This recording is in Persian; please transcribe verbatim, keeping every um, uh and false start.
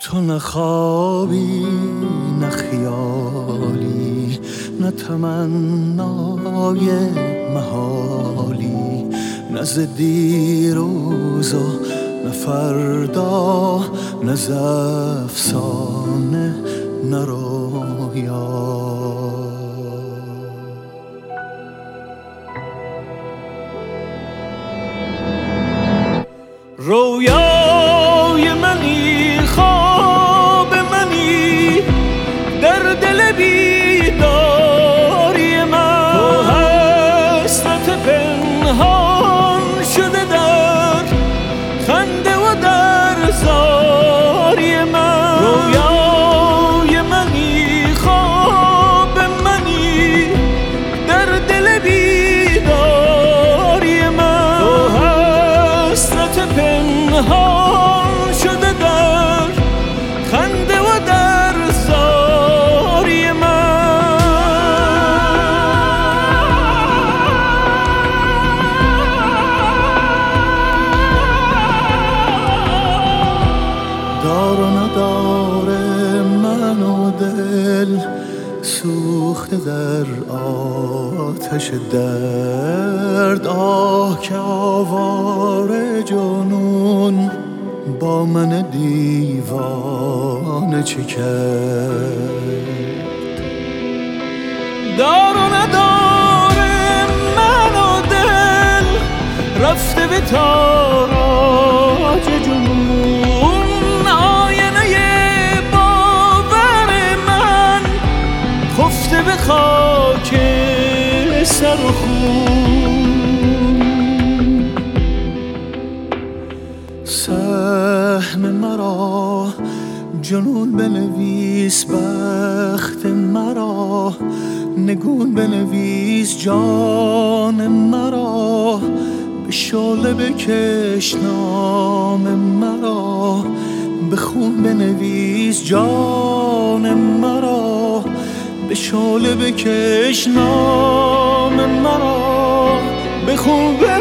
تو نه خوابی نه خیالی، نه تمنای محالی، نه ز دیروز و نه فردا، نه ز افسانه نه رویا. رویای منی، خواب منی، در دل بیداری من، تو حسرت پنهان شده در خنده و در زاری من. رویای منی، خواب منی، در دل بیداری من، تو حسرت پنهان شده در خنده و در زاری من. دار و نداره من و دل سوخته در آتش درد. آه که آواره جنون با من دیوانه چه کرد. دار و نداره من و دل رفته به تاراج جنون. آینه باور من خفته به خاک سر و خون. سهم مرا جنون بنویس، بخت مرا نگون بنویس، جان مرا به شعله بکش نام مرا، به خون بنویس جان مرا، به شعله بکش نام مرا، به خون